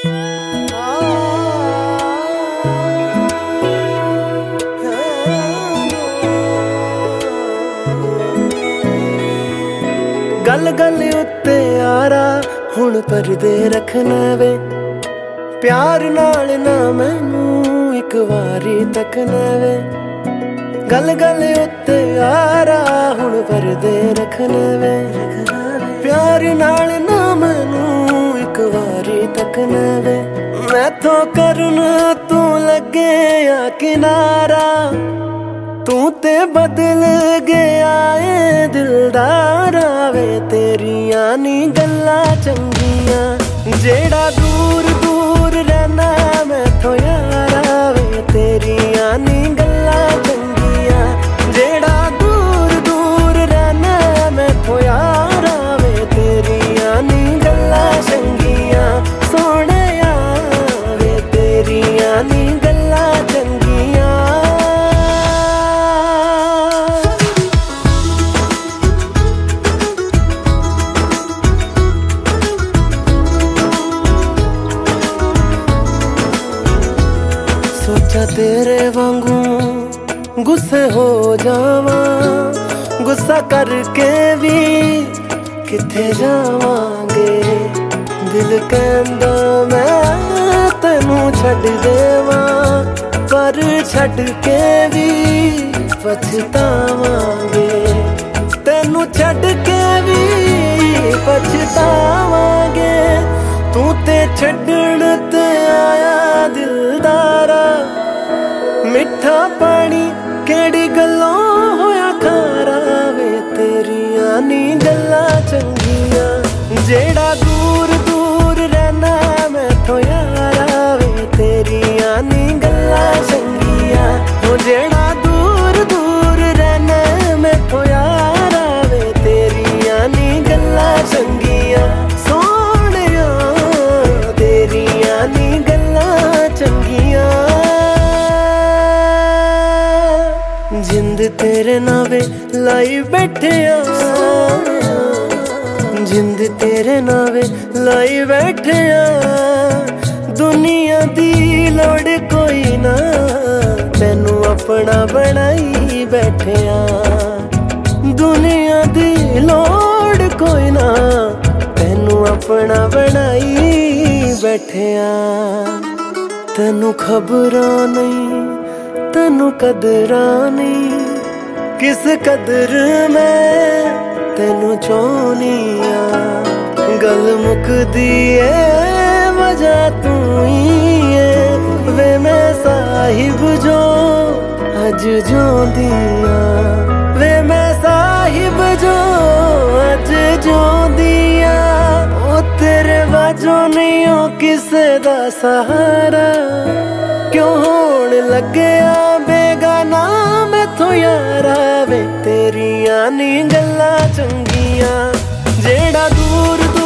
गल गल उत्ते यारा हुण परदे रखना वे प्यार नाल ना मैनू एक वारी तकना वे। गल गल उत्ते यारा हुण परदे रखना वे प्यार नाल ना मैनू एक वारी तकना वे। मैथों करन तू लगे या किनारा तू ते बदल गया ए दिलदारा वे। तेरियां नी गल्लां चंगियां जेड़ा दूर दूर रहना मैथों यारा वे। तेरियां नी गल्लां चंगियां जेड़ा दूर दूर रहना मैथों यारा वे। तेरियां नी गल्लां चंगियां सोहणिया वे। तेरियां नी गल्लां चंगियां। सोचा तेरे वांगू गुस्से हो जावा गुस्सा करके भी किथे जावांगे। दिल कहंदा मैं तेनू छड्ड देवां पर छड्ड के भी पछतावांगे। तेनू छड्ड के भी पछतावांगे। तू ते छड्डण ते आया दिलदारा मिठा पानी केड़ी गल्लों होया खारा वे। तेरियां नी गल्लां चंगियां जेड़ा दूर दूर रहना मैथों यारा वे। तेरियां नी गल्लां चंगियां ओ जेड़ा दूर दूर रहना मैथों यारा वे। तेरियां नी गल्लां चंगियां सोहणिया तेरियां नी गल्लां चंगियां। जिंद तेरे नावे लाई बैठे जिंद तेरे नावे लाई बैठे दुनिया दी लोड़ कोई ना तेनू अपना बनाई बैठे। दुनिया दी लोड़ कोई ना तेनू अपना बनाई बैठे। तेनू खबरां नहीं तेनू कदरां नहीं किस कदर मैं तेनू चाहनी आ। गल मुकदी है वजह तू ही है वे मैं साहिब जो अज जोंदी आ। वे मैं साहिब जो अज जोंदी आ। ओ तेरे बाजों नहीं हो किसे दा सहारा क्यों होण लग्या बेगाना मैथों यारा वे। तेरियां नी गल्लां चंगियां जेड़ा दूर दूर